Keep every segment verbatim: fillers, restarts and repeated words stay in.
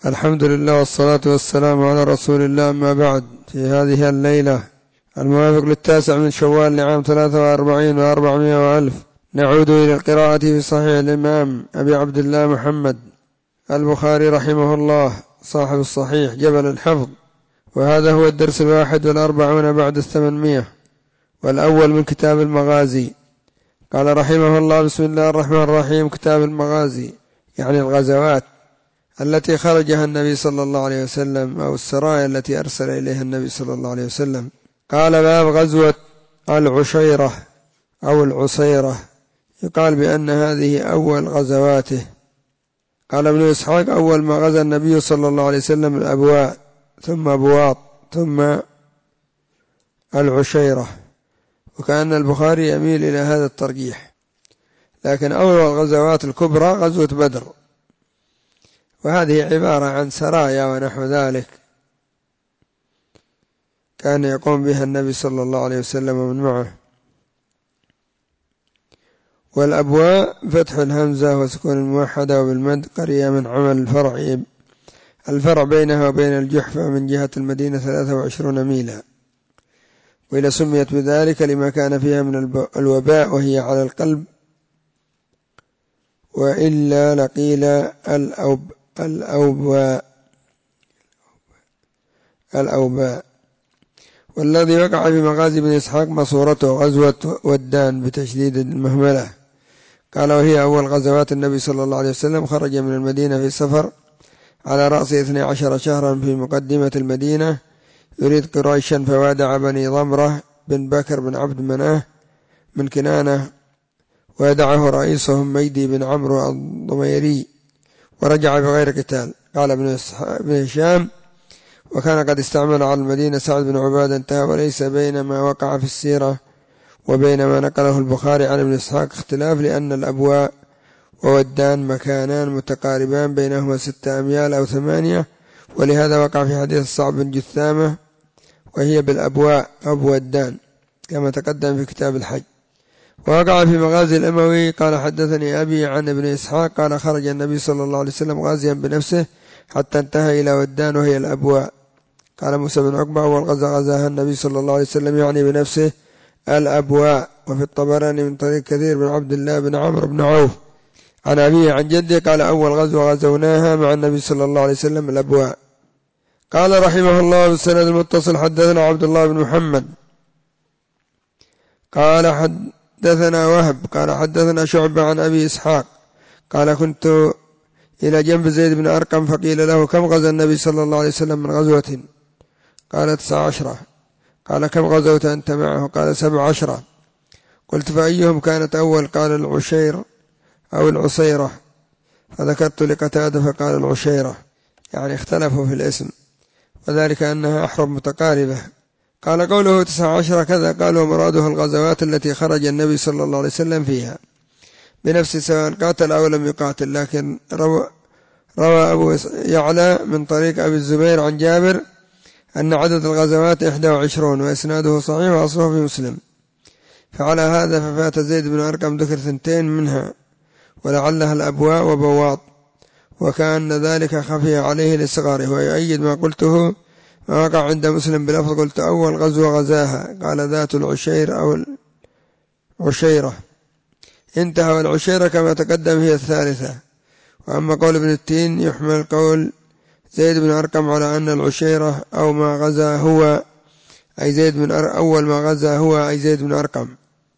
الحمد لله والصلاة والسلام على رسول الله، أما بعد. في هذه الليلة الموافق للتاسع من شوال لعام ثلاثة وأربعين وأربعمائة وألف نعود إلى القراءة في صحيح الإمام أبي عبد الله محمد البخاري رحمه الله صاحب الصحيح جبل الحفظ، وهذا هو الدرس الواحد والأربعون بعد الثمانمائة والأول من كتاب المغازي. قال رحمه الله: بسم الله الرحمن الرحيم. كتاب المغازي يعني الغزوات التي خرجها النبي صلى الله عليه وسلم أو السرايا التي أرسل إليها النبي صلى الله عليه وسلم. قال: باب غزوة العشيرة أو العصيرة، يقال بأن هذه أول غزواته. قال ابن إسحاق: أول ما غزا النبي صلى الله عليه وسلم الأبواء، ثم بواط، ثم العشيرة. وكأن البخاري يميل إلى هذا الترجيح، لكن أول الغزوات الكبرى غزوة بدر، وهذه عبارة عن سرايا ونحو ذلك كان يقوم بها النبي صلى الله عليه وسلم ومن معه. والأبواء فتح الهمزة وسكون الموحدة وبالمد، قرية من عمل الفرع الفرع بينها وبين الجحفة من جهة المدينة ثلاثة وعشرون ميلا، وإلى سميت بذلك لما كان فيها من الوباء وهي على القلب، وإلا لقيل الأوب الأوباء الأوباء. والذي وقع في مغازي بن إسحاق مصورته غزوة ودان بتشديد المهملة. قال: وهي أول غزوات النبي صلى الله عليه وسلم، خرج من المدينة في سفر على رأس اثني عشر شهرا في مقدمة المدينة يريد قريشا، فوادع بني ضمرة بن بكر بن عبد مناه من كنانة، ويدعه رئيسهم ميدي بن عمرو الضميري، ورجع بغير قتال. قال ابن هشام: وكان قد استعمل على المدينة سعد بن عبادة انتهى. وليس بين ما وقع في السيرة وبين ما نقله البخاري عن ابن إسحاق اختلاف، لأن الأبواء وودان مكانان متقاربان بينهما ستة أميال أو ثمانية، ولهذا وقع في حديث الصعب بن جثامة وهي بالأبواء أو بودان كما تقدم في كتاب الحج. ووقع في مغازي الأموي. قال: حدثني أبي عن ابن إسحاق قال: خرج النبي صلى الله عليه وسلم غازيا بنفسه حتى انتهى إلى ودان وهي الأبواء. قال موسى بن عقبة: أول غزا غزاها النبي صلى الله عليه وسلم يعني بنفسه الأبواء. وفي الطبراني من طريق كثير بن عبد الله بن عمرو بن عوف عن أبيه عن جده قال: أول غزوة غزوناها مع النبي صلى الله عليه وسلم الأبواء. قال رحمه الله بالسند المتصل: حدثنا عبد الله بن محمد قال حدثنا وهب قال حدثنا شعبة عن أبي إسحاق قال: كنت إلى جنب زيد بن أرقم فقيل له: كم غزا النبي صلى الله عليه وسلم من غزوة؟ قال: تسع عشرة. قال: كم غزوت أنت معه؟ قال: سبع عشرة. قلت: فأيهم كانت أول؟ قال: العشير أو العصيرة. فذكرت لقتادة فقال: العشيرة، يعني اختلفوا في الاسم، وذلك أنها أحرب متقاربة. قال: قوله تسع عشرة كذا قال: ومراده الغزوات التي خرج النبي صلى الله عليه وسلم فيها بنفسه سواء قاتل أو لم يقاتل. لكن روى, روى أبو يعلى من طريق أبي الزبير عن جابر أن عدد الغزوات إحدى وعشرون، وإسناده صحيح وأصله في مسلم. فعلى هذا ففات زيد بن أرقم ذكر ثنتين منها، ولعلها الأبواء وبواط، وكأن ذلك خفي عليه لصغاره. ويؤيد ما قلته ما وقع عند مسلم بلفظ: قلت أول غزوة غزاها قال: ذات العشير أو العشيرة. انتهى. والعشيرة كما تقدم هي الثالثة. وأما قول ابن التين يحمل قول زيد بن أرقم على أن العشيرة أو ما غزا هو أي زيد بن أر... أول ما غزا هو أي زيد بن أرقم.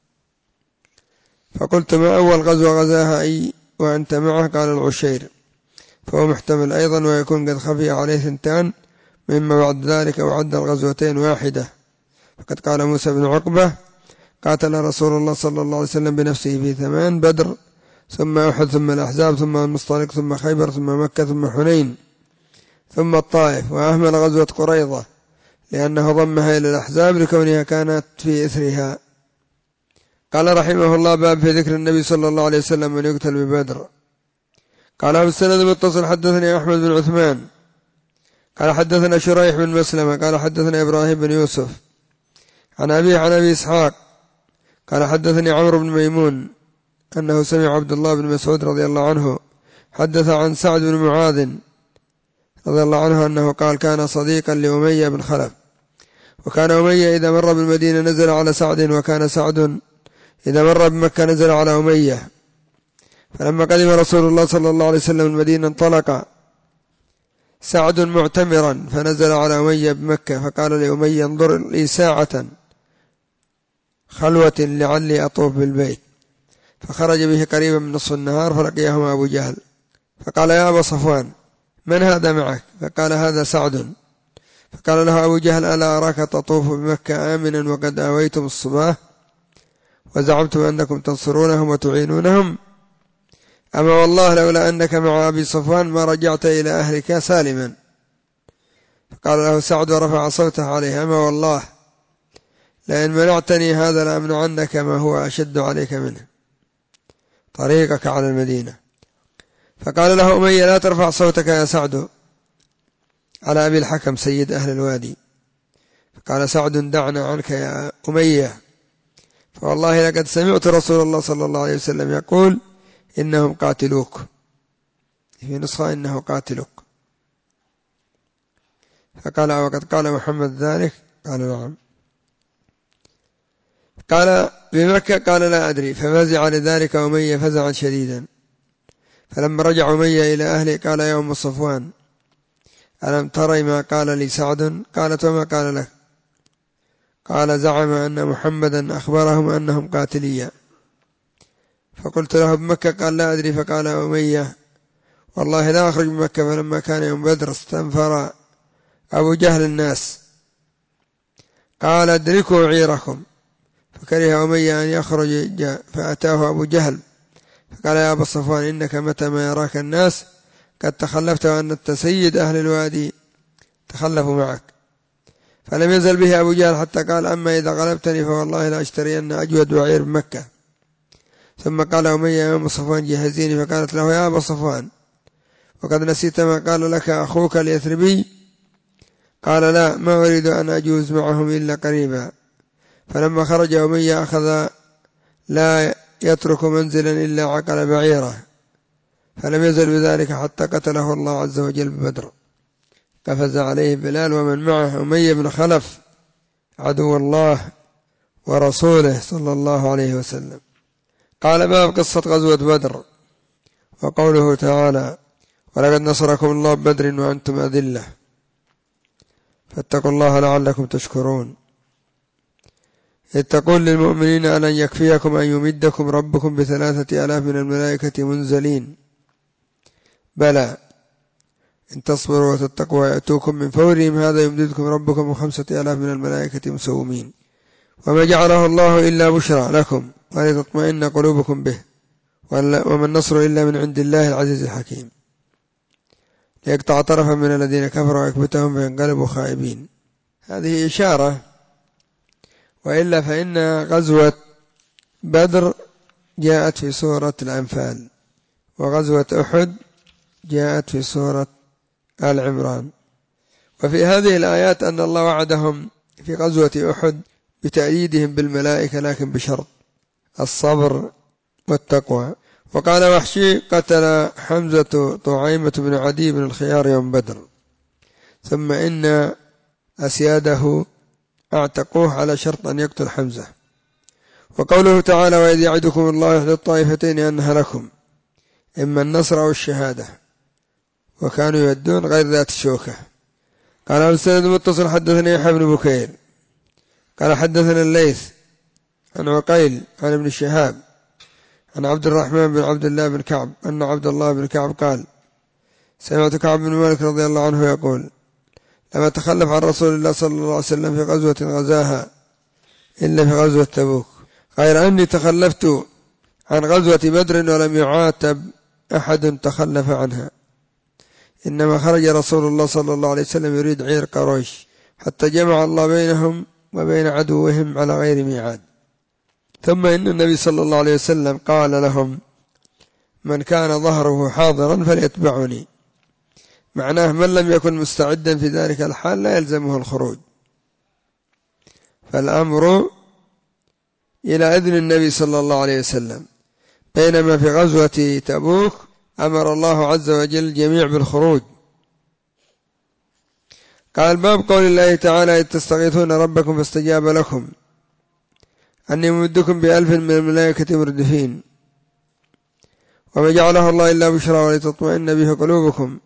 فقلت: ما أول غزوة غزاها أي وأنت معه؟ قال: العشير. فهو محتمل أيضا، ويكون قد خفي عليه ثنتان مما بعد ذلك وعد الغزوتين واحدة. فقد قال موسى بن عقبة: قاتل رسول الله صلى الله عليه وسلم بنفسه في ثمان: بدر، ثم أحد، ثم الأحزاب، ثم المصطلق، ثم خيبر، ثم مكة، ثم حنين، ثم الطائف. وأهمل غزوة قريظة لأنه ضمها إلى الأحزاب لكونها كانت في إثرها. قال رحمه الله: باب في ذكر النبي صلى الله عليه وسلم من يقتل ببدر. قال بالسند المتصل: حدثني أحمد بن عثمان قال حدثنا شريح بن مسلمة قال حدثنا إبراهيم بن يوسف عن أبيه عن أبي إسحاق قال حدثني عمرو بن ميمون أنه سمع عبد الله بن مسعود رضي الله عنه حدث عن سعد بن معاذ رضي الله عنه أنه قال كان صديقا لأمية بن خلف، وكان أمية إذا مر بالمدينة نزل على سعد، وكان سعد إذا مر بمكة نزل على أمية. فلما قدم رسول الله صلى الله عليه وسلم المدينة انطلق سعد معتمرا فنزل على أمية بمكة، فقال لأمية انظر لي ساعة خلوة لعلي أطوف بالبيت، فخرج به قريبا من نصف النهار فلقيهما أبو جهل فقال يا أبا صفوان من هذا معك؟ فقال هذا سعد. فقال له أبو جهل ألا أراك تطوف بمكة آمنا وقد آويتم الصباح وزعمتم أنكم تنصرونهم وتعينونهم؟ أما والله لولا أنك مع أبي صفوان ما رجعت إلى أهلك سالما. فقال له سعد ورفع صوته عليه أما والله لئن منعتني هذا لأمنعنك ما هو أشد عليك منه، طريقك على المدينة. فقال له أمية لا ترفع صوتك يا سعد على أبي الحكم سيد أهل الوادي. فقال سعد دعنا عنك يا أمية، فوالله لقد سمعت رسول الله صلى الله عليه وسلم يقول إنهم قاتلوك، في نسخة إنه قاتلوك. فقال وقد قال محمد ذلك؟ قال نعم. قال بمكة؟ قال لا أدري. ففزع لذلك أمية فزعا شديدا. فلما رجع أمية إلى أهله قال يا أم صفوان ألم تري ما قال لي سعد؟ قالت وما قال لك؟ قال زعم أن محمدا أخبرهم أنهم قاتليا. فقلت له بمكة؟ قال لا أدري. فقال أمية والله لا أخرج من مكة. فلما كان يوم بدر استنفر أبو جهل الناس قال ادركوا عيركم، فكره أمية أن يخرج فأتاه أبو جهل فقال يا أبا صفوان إنك متى ما يراك الناس قد تخلفت وأن أنت سيد أهل الوادي تخلفوا معك. فلم يزل به أبو جهل حتى قال أما إذا غلبتني فوالله لا أشترين أجود وعير بمكة. ثم قال أمية يا أبا صفوان جهزيني. فقالت له يا أبا صفوان وقد نسيت ما قال لك أخوك اليثربي؟ قال لا ما أريد أن أجوز معهم إلا قريبا. فلما خرج أمية أخذ لا يترك منزلا إلا عقل بعيره، فلم يزل بذلك حتى قتله الله عز وجل ببدر. قفز عليه بلال ومن معه أمية بن خلف عدو الله ورسوله صلى الله عليه وسلم. قال باب قصة غزوة بدر. وقوله تعالى ولقد نصركم الله ببدر وأنتم أذلة فاتقوا الله لعلكم تشكرون. إذ تقول للمؤمنين ألن يكفيكم أن يمدكم ربكم بثلاثة آلاف من الملائكة منزلين بلى إن تصبروا وتتقوا يأتوكم من فورهم هذا يمددكم ربكم بخمسة آلاف من الملائكة مسومين وما جعله الله إلا بشرى لكم ولتطمئن قلوبكم به وما النصر إلا من عند الله العزيز الحكيم ليقطع طرفا من الذين كفروا ويكبتهم فينقلبوا خائبين. هذه إشارة، وإلا فإن غزوة بدر جاءت في سورة الأنفال وغزوة أحد جاءت في سورة آل عمران. وفي هذه الآيات أن الله وعدهم في غزوة أحد بتأييدهم بالملائكة لكن بشرط الصبر والتقوى. وقال وحشي قتل حمزة طعيمة بن عدي بن الخيار يوم بدر ثم إن أسياده اعتقوه على شرط أن يقتل حمزة. وقوله تعالى وإذ يعدكم الله إحدى الطائفتين أنها لكم إما النصر أو الشهادة وكانوا يودون غير ذات الشوكة. قال السند متصل حدثني يحيى بن بكير قال حدثنا الليث عن عقيل عن ابن شهاب عن عبد الرحمن بن عبد الله بن كعب أن عبد الله بن كعب قال سمعت كعب بن مالك رضي الله عنه يقول لما تخلف عن رسول الله صلى الله عليه وسلم في غزوة غزاها إلا في غزوة تبوك غير أني تخلفت عن غزوة بدر ولم يعاتب أحد تخلف عنها، إنما خرج رسول الله صلى الله عليه وسلم يريد عير قريش حتى جمع الله بينهم وبين عدوهم على غير ميعاد. ثم إن النبي صلى الله عليه وسلم قال لهم من كان ظهره حاضرا فليتبعني، معناه من لم يكن مستعدا في ذلك الحال لا يلزمه الخروج. فالأمر إلى إذن النبي صلى الله عليه وسلم، بينما في غزوة تبوك أمر الله عز وجل الجميع بالخروج قال باب قول الله تعالى إذ تستغيثون ربكم فاستجاب لكم أني ممدكم بألف من الملائكة مردفين وما جعله الله إلا بشرى ولتطمئن به قلوبكم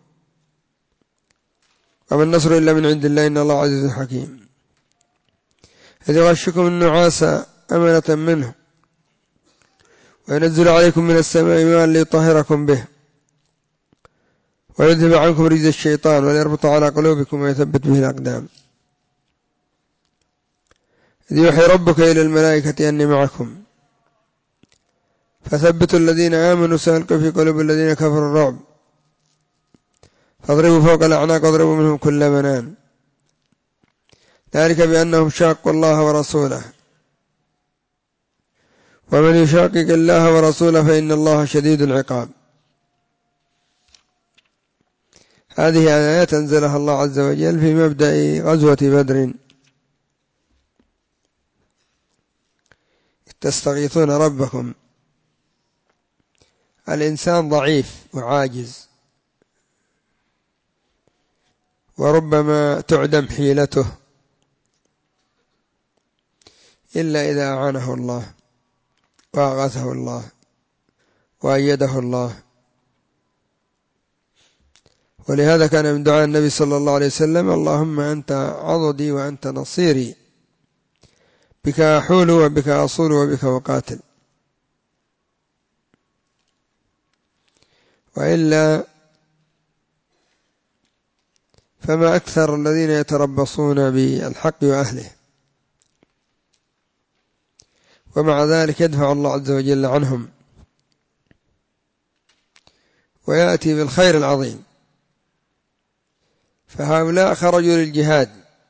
وما النصر إلا من عند الله إن الله عزيز حكيم. إذ يغشكم النعاس أمنة منه وينزل عليكم من السماء ماء ليطهركم به ويذهب عنكم رجز الشيطان وليربط على قلوبكم ويثبت به الأقدام. إذ يوحي ربك إلى الملائكة أني معكم فثبتوا الذين آمنوا سألقوا في قلوب الذين كفروا الرعب فاضربوا فوق الأعناق واضربوا منهم كل بنان ذلك بأنهم شاقوا الله ورسوله ومن يشاقق الله ورسوله فإن الله شديد العقاب. هذه آيات أنزلها الله عز وجل في مبدأ غزوة بدر. تستغيثون ربكم، الإنسان ضعيف وعاجز وربما تعدم حيلته إلا إذا أعانه الله وأغاثه الله وأيده الله. ولهذا كان من دعاء النبي صلى الله عليه وسلم اللهم أنت عضدي وأنت نصيري بك أحول وبك أصول وبك أقاتل. وإلا فما أكثر الذين يتربصون بالحق وأهله ومع ذلك يدفع الله عز وجل عنهم ويأتي بالخير العظيم. فهؤلاء خرجوا للجهاد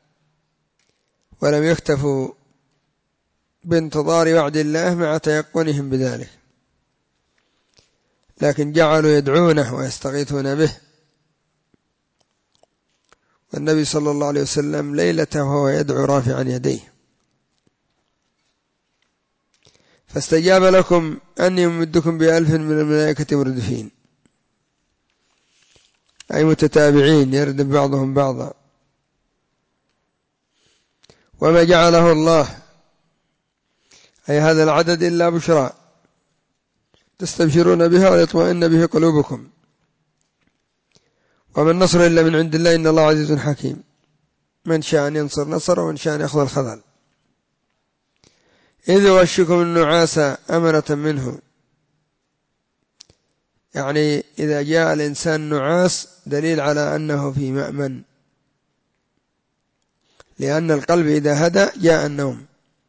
ولم يكتفوا بانتظار وعد الله مع تيقنهم بذلك، لكن جعلوا يدعونه ويستغيثون به. والنبي صلى الله عليه وسلم ليلته وهو يدعو رافعا يديه فاستجاب لكم أني ممدكم بألف من الملائكة مردفين، أي متتابعين يردف بعضهم بعضا. وما جعله الله أي هذا العدد إلا بشرى تستبشرون بها ويطمئن به قلوبكم وما النصر إلا من عند الله إن الله عزيز حكيم. من شاء أن ينصر نصر ومن شاء أن يأخذ الخذل. إذ يغشكم النعاس أمنة منه، يعني إذا جاء الإنسان نعاس دليل على أنه في مأمن، لأن القلب إذا هدأ جاء النوم،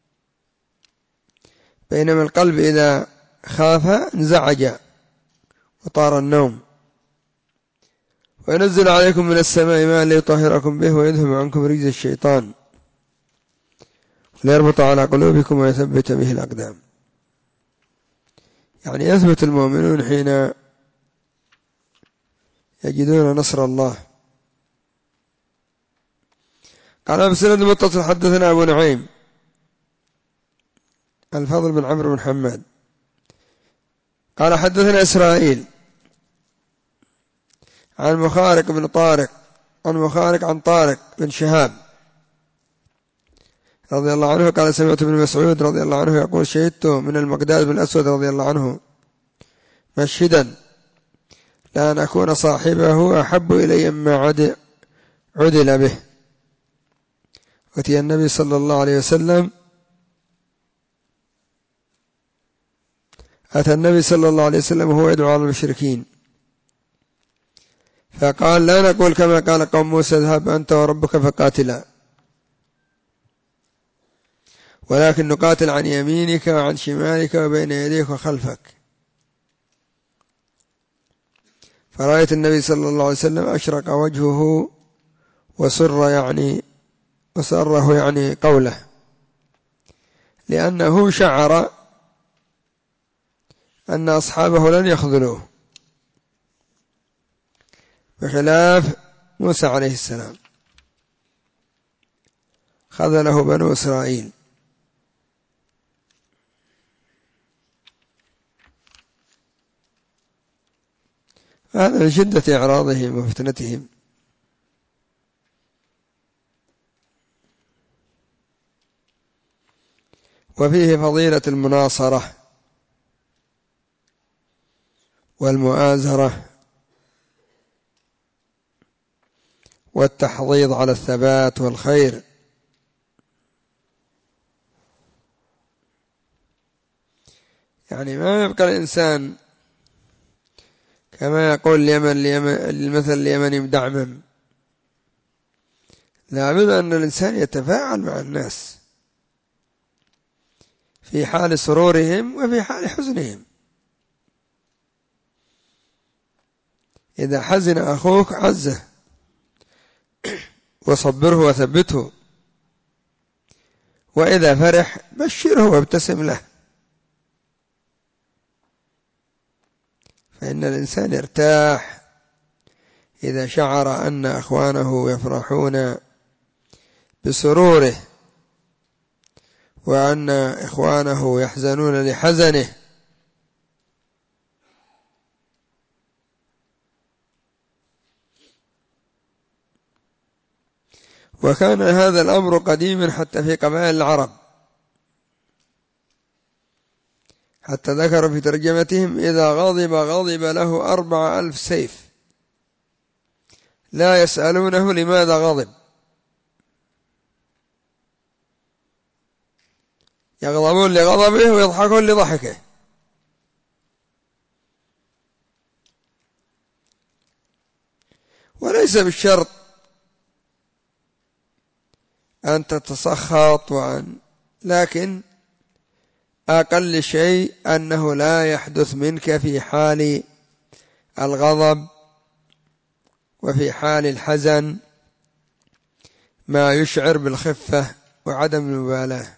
بينما القلب إذا خاف انزعج وطار النوم. وينزل عليكم من السماء ماء ليطهركم به ويذهب عنكم رجز الشيطان ليربط على قلوبكم ويثبت به الأقدام. يعني يثبت المؤمنون حين يجدون نصر الله. قال بسند المتصل حدثنا أبو نعيم الفضل بن عمرو بن حماد قال حدثنا إسرائيل عن مخارق بن طارق عن مخارق عن طارق بن شهاب رضي الله عنه قال سمعت ابن مسعود رضي الله عنه يقول شهدت من المقداد بن الأسود رضي الله عنه مشهدا لأن أكون صاحبه أحب إلي مما عدل, عدل به. أتي النبي صلى الله عليه وسلم أتى النبي صلى الله عليه وسلم وهو يدعو على المشركين فقال لا نقول كما قال قوم موسى اذهب أنت وربك فقاتلا، ولكن نقاتل عن يمينك وعن شمالك وبين يديك وخلفك. فرأيت النبي صلى الله عليه وسلم أشرق وجهه وسر يعني وسره يعني قوله، لأنه شعر أن أصحابه لن يخذلوه بخلاف موسى عليه السلام خذله بنو إسرائيل. هذا من شدة إعراضهم وفتنتهم. وفيه فضيلة المناصرة والمؤازرة والتحضيض على الثبات والخير. يعني ما يبقى الإنسان كما يقول اليمن المثل اليمني مدعمم، لابد أن الإنسان يتفاعل مع الناس في حال سرورهم وفي حال حزنهم. إذا حزن أخوك عزه وصبره وثبته، وإذا فرح بشره وابتسم له، فإن الإنسان يرتاح إذا شعر أن أخوانه يفرحون بسروره وأن إخوانه يحزنون لحزنه. وكان هذا الأمر قديما حتى في قبائل العرب، حتى ذكر في ترجمتهم: إذا غضب غضب له أربع ألف سيف لا يسألونه لماذا غضب، يغضبون لغضبه ويضحكون لضحكه. وليس بالشرط أن تتسخط وأن، لكن أقل شيء أنه لا يحدث منك في حال الغضب وفي حال الحزن ما يشعر بالخفة وعدم المبالاة،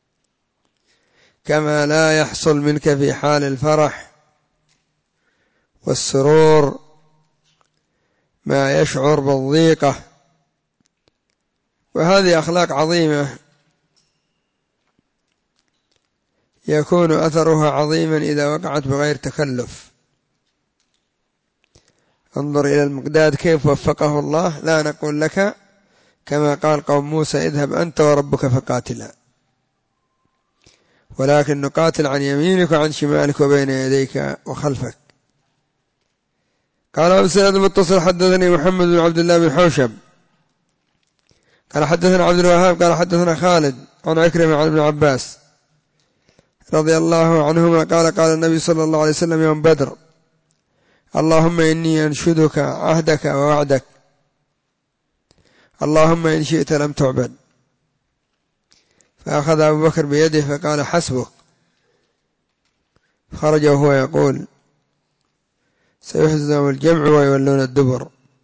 كما لا يحصل منك في حال الفرح والسرور ما يشعر بالضيقة. وهذه أخلاق عظيمة يكون أثرها عظيما إذا وقعت بغير تكلف. انظر إلى المقداد كيف وفقه الله. لا نقول لك كما قال قوم موسى: اذهب أنت وربك فقاتلا، ولكن نقاتل عن يمينك وعن شمالك وبين يديك وخلفك. قال أبو سعيد المتصل: حدثني محمد بن عبد الله بن حوشب قال حدثنا عبد الوهاب قال حدثنا خالد عن عكرمة عن ابن عباس رضي الله عنهما قال: قال النبي صلى الله عليه وسلم يوم بدر: اللهم إني أنشدك عهدك ووعدك، اللهم إن شئت لم تعبد. فأخذ أبو بكر بيده فقال: حسبك. خرج وهو يقول: سيهزم الجمع ويولون الدبر.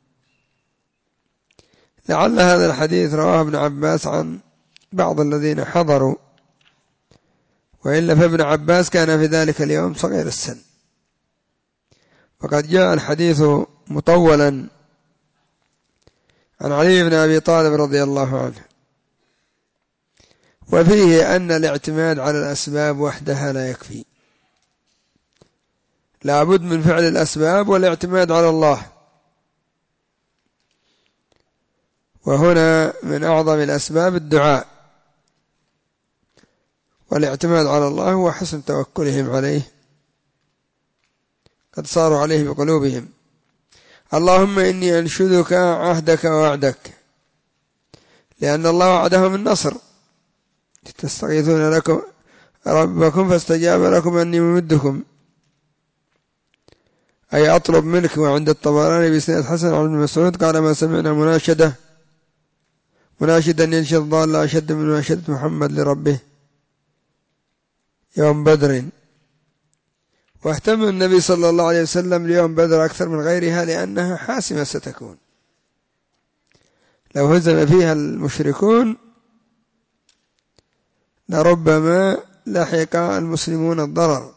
لعل هذا الحديث رواه ابن عباس عن بعض الذين حضروا، وإلا فابن عباس كان في ذلك اليوم صغير السن، وقد جاء الحديث مطولا عن علي بن أبي طالب رضي الله عنه، وفيه أن الاعتماد على الأسباب وحدها لا يكفي، لا بد من فعل الأسباب والاعتماد على الله. وهنا من أعظم الأسباب الدعاء، والاعتماد على الله هو حسن توكلهم عليه، قد صاروا عليه بقلوبهم. اللهم إني أنشدك عهدك ووعدك، لأن الله وعدهم النصر: تستغيثون لكم ربكم فاستجاب لكم أني ممدكم، أي أطلب منك. وعند الطبراني بإسناد حسن عن ابن مسعود قال: ما سمعنا مناشدة مناشدا ينشد ضال أشد من مناشدة محمد لربه يوم بدر. واهتم النبي صلى الله عليه وسلم ليوم بدر أكثر من غيرها لأنها حاسمة ستكون، لو هزم فيها المشركون لربما لحق المسلمون الضرر،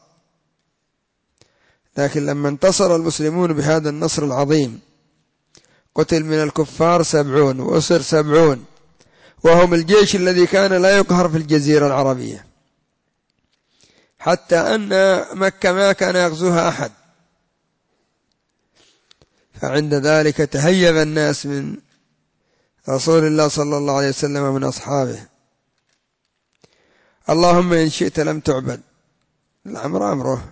لكن لما انتصر المسلمون بهذا النصر العظيم قتل من الكفار سبعون وأسر سبعون، وهم الجيش الذي كان لا يقهر في الجزيرة العربية، حتى أن مكة ما كان يغزوها أحد. فعند ذلك تهيب الناس من رسول الله صلى الله عليه وسلم ومن أصحابه. اللهم إن شئت لم تعبد، الأمر أمره،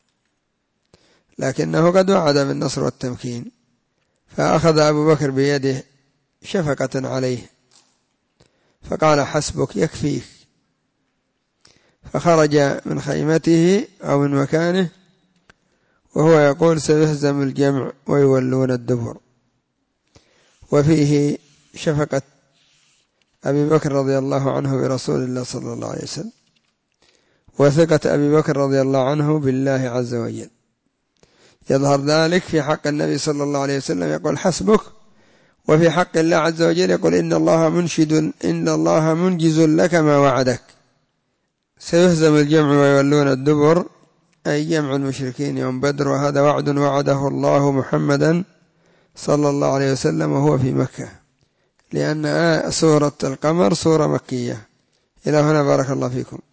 لكنه قد وعد بالنصر والتمكين، فأخذ أبو بكر بيده شفقة عليه فقال حسبك يكفيك، فخرج من خيمته أو من مكانه وهو يقول سيهزم الجمع ويولون الدبر. وفيه شفقة أبي بكر رضي الله عنه برسول الله صلى الله عليه وسلم، وثقة أبي بكر رضي الله عنه بالله عز وجل، يظهر ذلك في حق النبي صلى الله عليه وسلم يقول حسبك، وفي حق الله عز وجل يقول إن الله منشد إن الله منجز لك ما وعدك. سيهزم الجمع ويولون الدبر أي جمع المشركين يوم بدر، وهذا وعد وعده الله محمدا صلى الله عليه وسلم وهو في مكة، لأن سورة القمر سورة مكية. إلى هنا بارك الله فيكم.